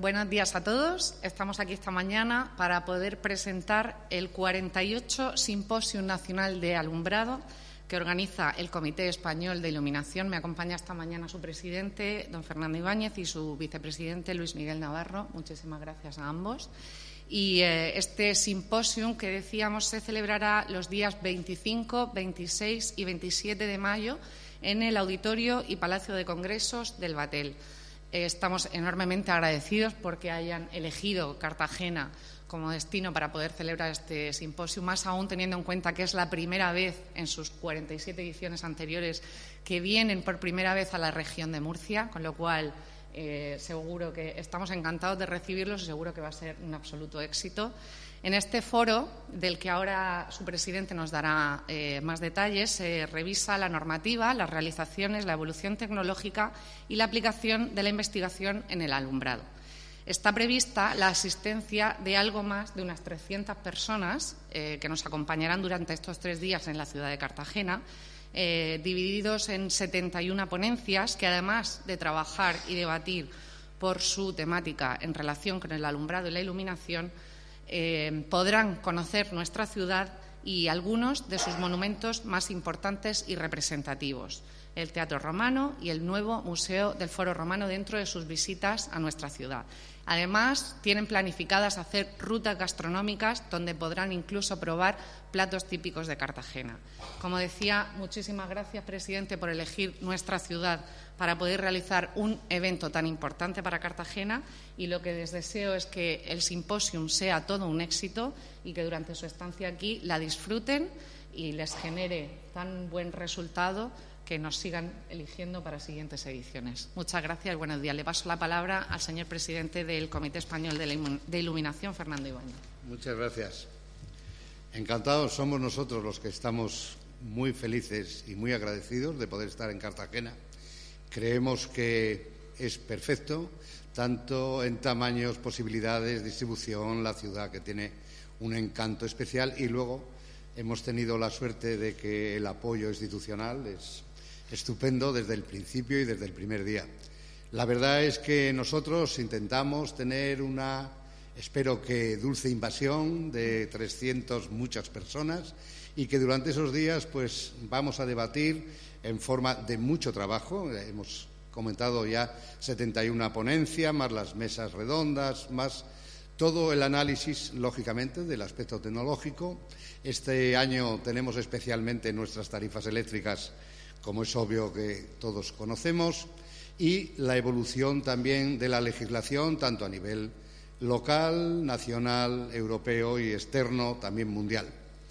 buenos días a todos. Estamos aquí esta mañana para poder presentar el 48 Simposium Nacional de Alumbrado que organiza el Comité Español de Iluminación. Me acompaña esta mañana su presidente, don Fernando Ibáñez, y su vicepresidente, Luis Miguel Navarro. Muchísimas gracias a ambos. Y este simposium que decíamos se celebrará los días 25, 26 y 27 de mayo en el Auditorio y Palacio de Congresos del Batel. Estamos enormemente agradecidos porque hayan elegido Cartagena como destino para poder celebrar este simposio, más aún teniendo en cuenta que es la primera vez en sus 47 ediciones anteriores que vienen por primera vez a la región de Murcia, con lo cual seguro que estamos encantados de recibirlos y seguro que va a ser un absoluto éxito. En este foro, del que ahora su presidente nos dará más detalles, se revisa la normativa, las realizaciones, la evolución tecnológica y la aplicación de la investigación en el alumbrado. Está prevista la asistencia de algo más de unas 300 personas que nos acompañarán durante estos 3 días en la ciudad de Cartagena, divididos en 71 ponencias que, además de trabajar y debatir por su temática en relación con el alumbrado y la iluminación, podrán conocer nuestra ciudad y algunos de sus monumentos más importantes y representativos, el Teatro Romano y el nuevo Museo del Foro Romano dentro de sus visitas a nuestra ciudad. Además, tienen planificadas hacer rutas gastronómicas donde podrán incluso probar platos típicos de Cartagena. Como decía, muchísimas gracias, presidente, por elegir nuestra ciudad para poder realizar un evento tan importante para Cartagena, y lo que les deseo es que el simposium sea todo un éxito y que durante su estancia aquí la disfruten y les genere tan buen resultado que nos sigan eligiendo para siguientes ediciones. Muchas gracias y buenos días. Le paso la palabra al señor presidente del Comité Español de Iluminación, Fernando Ibáñez. Muchas gracias. Encantados somos nosotros los que estamos muy felices y muy agradecidos de poder estar en Cartagena. Creemos que es perfecto, tanto en tamaños, posibilidades, distribución, la ciudad que tiene un encanto especial, y luego hemos tenido la suerte de que el apoyo institucional es estupendo desde el principio y desde el primer día. La verdad es que nosotros intentamos tener una, espero que dulce invasión de 300 muchas personas, y que durante esos días pues vamos a debatir en forma de mucho trabajo. Hemos comentado ya 71 ponencias, más las mesas redondas, más todo el análisis, lógicamente, del aspecto tecnológico. Este año tenemos especialmente nuestras tarifas eléctricas, como es obvio que todos conocemos, y la evolución también de la legislación, tanto a nivel local, nacional, europeo y externo, también mundial.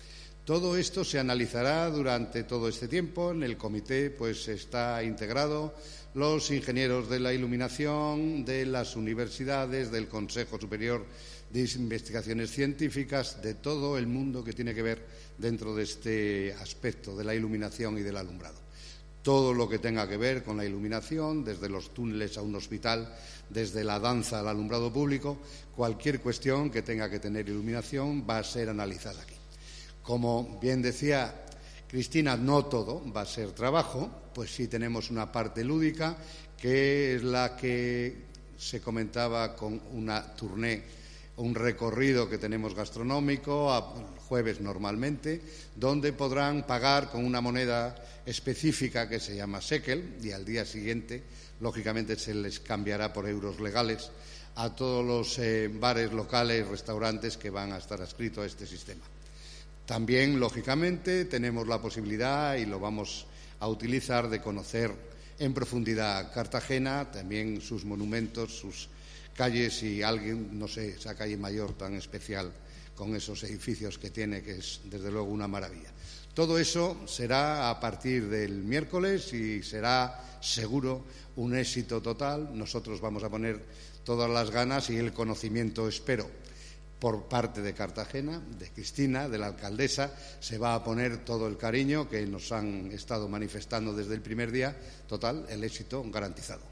Todo esto se analizará durante todo este tiempo. En el comité pues está integrado los ingenieros de la iluminación, de las universidades, del Consejo Superior de Investigaciones Científicas, de todo el mundo que tiene que ver dentro de este aspecto de la iluminación y del alumbrado. Todo lo que tenga que ver con la iluminación, desde los túneles a un hospital, desde la danza al alumbrado público, cualquier cuestión que tenga que tener iluminación va a ser analizada aquí. Como bien decía Cristina, no todo va a ser trabajo, pues sí tenemos una parte lúdica, que es la que se comentaba con una tournée, un recorrido que tenemos gastronómico, a jueves normalmente, donde podrán pagar con una moneda específica que se llama shekel, y al día siguiente, lógicamente, se les cambiará por euros legales a todos los bares locales, restaurantes que van a estar adscritos a este sistema. También, lógicamente, tenemos la posibilidad, y lo vamos a utilizar, de conocer en profundidad Cartagena, también sus monumentos, sus calles, y alguien, no sé, esa calle mayor tan especial con esos edificios que tiene, que es desde luego una maravilla. Todo eso será a partir del miércoles y será seguro un éxito total. Nosotros vamos a poner todas las ganas y el conocimiento, espero, por parte de Cartagena, de Cristina, de la alcaldesa, se va a poner todo el cariño que nos han estado manifestando desde el primer día. Total, el éxito garantizado.